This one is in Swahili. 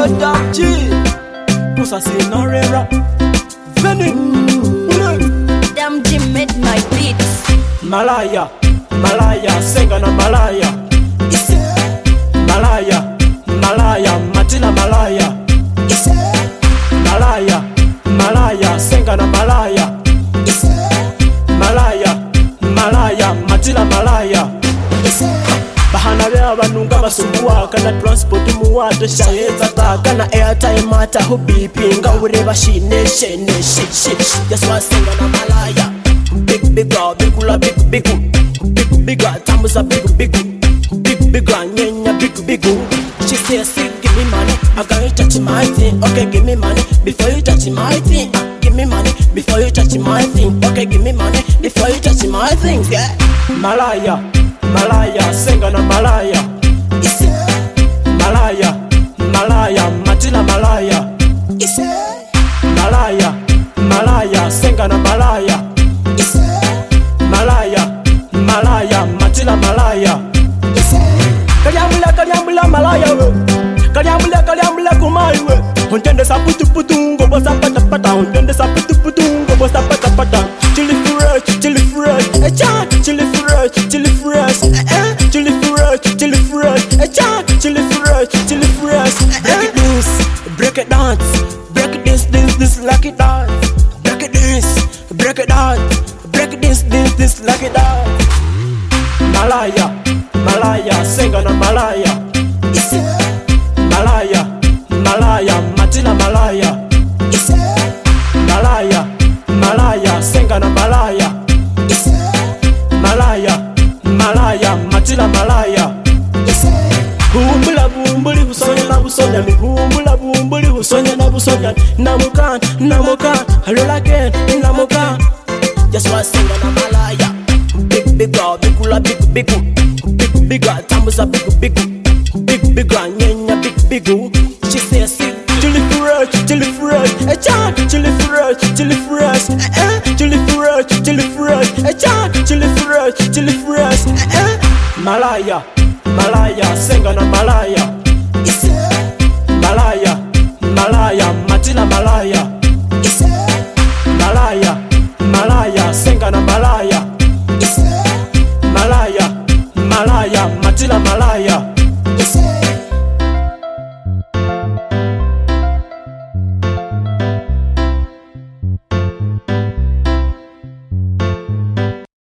Yo Dap G, Musa Sinorera, Venny, Dam G made my beats. Malaya, Malaya, Senga na Malaya, Malaya, Malaya, Matila Malaya, Malaya, Malaya, Senga na Malaya, Malaya, Malaya, Matila Malaya. Bahana bya banunga basubwa kana transport muwate shaheza ta kana airtime mata hubipinga ureba shine shene shi just was Senga na Malaya. Big girl, big kula, big girl, tamusa big girl, nyenya big. She says, give me money, I gotta touch my thing. Okay, give me money before you touch my thing. Give me money before you touch my thing. Okay, give me money before you touch my thing. Yeah. Malaya, Malaya, Senga na Malaya. Malaya, Malaya, Matila Malaya. Malaya, Malaya, Senga na Malaya. Malaya, Malaya, Matila Malaya. Kaliambula Malaya we. Kaliambula kumai we. Untende sa putu ngobo sa pata. Untende sa putu ngobo sa pata. Chili fresh, cha. Chili fresh, cha. Break it dance. Break it this like it dance. Break it dance. Break this like it dance. Malaya, Malaya, Senga na Malaya. Malaya, Malaya, Matila Malaya. Malaya, Malaya, Senga na Malaya. Malaya, Malaya, Matila Malaya. Bumbuli busonya na busonya mi bumbuli busonya na busonya namukan halola again namukan just was Senga na Malaya. Big girl, big kula, big girl, tamusa big girl, nyenya big. She says, chili fresh, cha. Chili fresh, cha. Malaya, Malaya, Senga na Malaya. Malaya, Malaya, Matila Malaya. Malaya, Malaya, Senga na Malaya. Malaya, Malaya, Matila Malaya.